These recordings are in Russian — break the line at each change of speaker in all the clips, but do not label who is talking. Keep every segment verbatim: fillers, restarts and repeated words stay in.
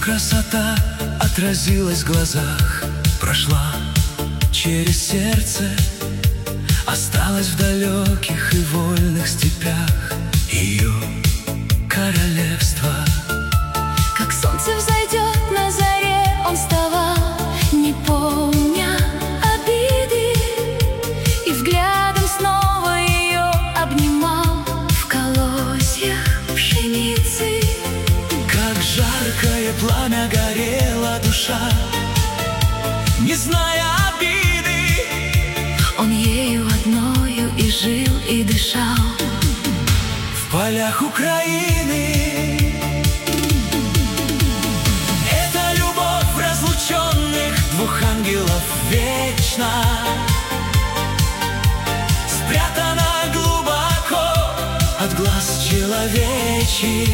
красота отразилась в глазах, прошла через сердце, осталась в далеких и вольных степях ее королевство.
Как солнце взойдет на заре, он вставал, не помня обиды, и взглядом снова ее обнимал в колосьях пшеницы.
Как жаркое пламя горела душа, не зная обиды,
он ею одною и жил, и дышал
в полях Украины. Это любовь разлученных двух ангелов вечна, спрятана глубоко от глаз человечьих.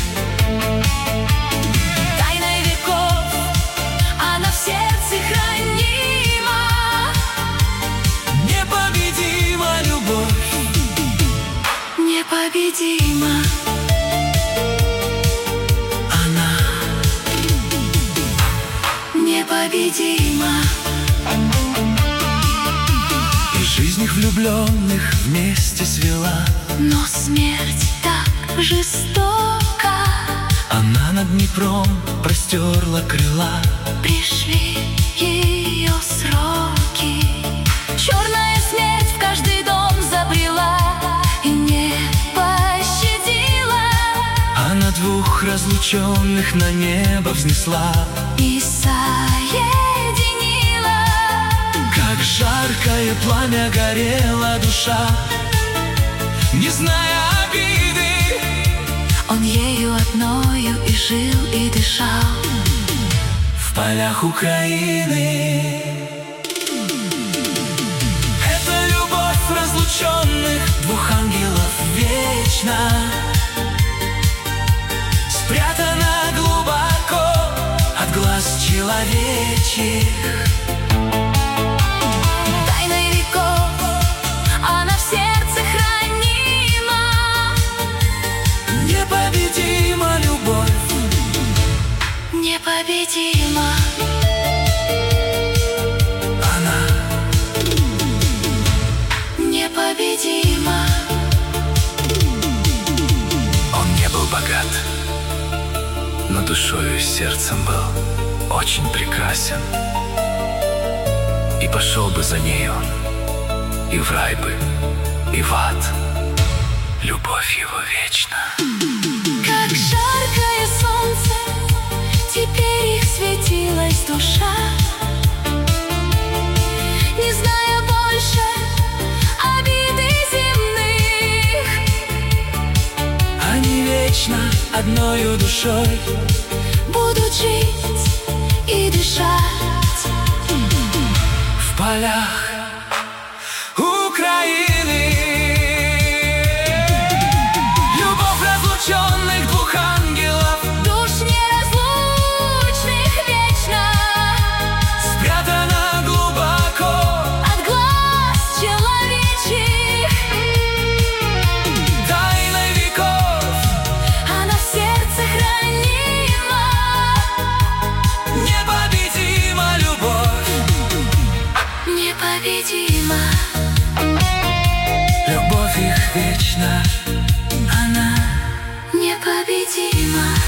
Тайной веков она в сердце хранима,
непобедима любовь,
непобедима.
она
непобедима.
и жизнь их влюбленных вместе свела.
Но смерть так жестока,
Она над Днепром простерла крыла.
пришли ее сроки. Черная смерть в каждый дом забрела и не пощадила.
Она двух разлученных на небо взнесла.
И соединила.
Как жаркое пламя горела душа, не зная обиды,
Он ею одною и жил, и дышал
в полях Украины. Это любовь разлученных двух ангелов вечна, спрятана глубоко от глаз человечьих.
Тайной веков она в сердце хранима,
Непобедима любовь,
непобедима.
она
Непобедима.
Он не был богат, но душою и сердцем был очень прекрасен. И пошел бы за ней он и в рай бы, и в ад. Любовь его вечна.
Как жаркое солнце теперь их светилась душа, не зная больше обиды земных.
Они вечно одною душой
Будут жить и дышать
в полях Украины. Любовь разлученных двух ангелов,
душ неразлучных вечно,
спрятана глубоко
от глаз человечьих.
тайной веков.
Она в сердце хранима,
Непобедима любовь,
непобедима.
любовь их вечна.
Она непобедима.